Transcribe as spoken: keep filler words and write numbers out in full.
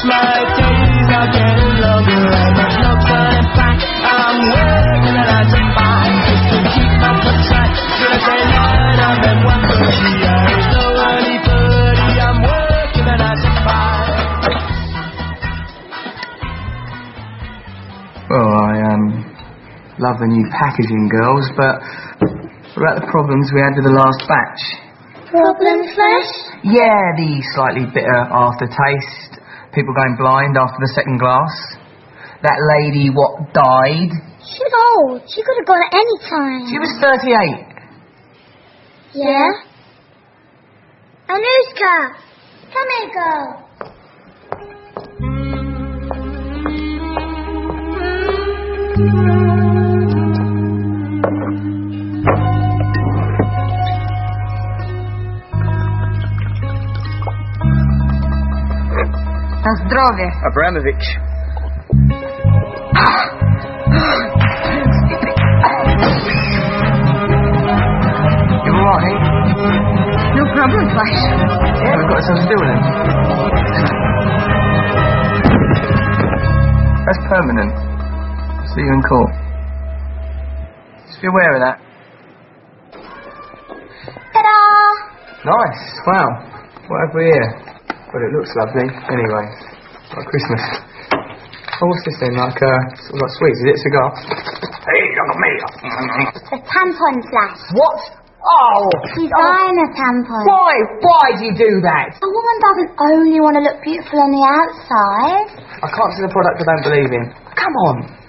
my days are getting longer and there's no turning back. I'm working and I just find just to keep up the track. Should I say night, I'm in one thirty. It's no early birdie. I'm working and I just find. Well, I um love the new packaging, girls, but what about the problems we had with the last batch? Problems, Flash? Yeah, the slightly bitter aftertaste. People going blind after the second glass. That lady what died. She's old. She could have gone at any time. She was thirty-eight. Yeah? Anushka! Come here, girl. Na zdrowie. Abramovich. You alright? No problem, Flash. Yeah, we've got ourselves a deal then. That's permanent. See you in court. Just be aware of that. Ta-da! Nice. Wow. What have we here? Well, it looks lovely. Anyway, like Christmas. Oh, what's this then? Like, uh, sort of like sweets. Is it a cigar? Hey, look at me. A tampon, Flash. What? Oh! He's buying a tampon. Why? Why do you do that? A woman doesn't only want to look beautiful on the outside. I can't see the product I don't believe in. Come on.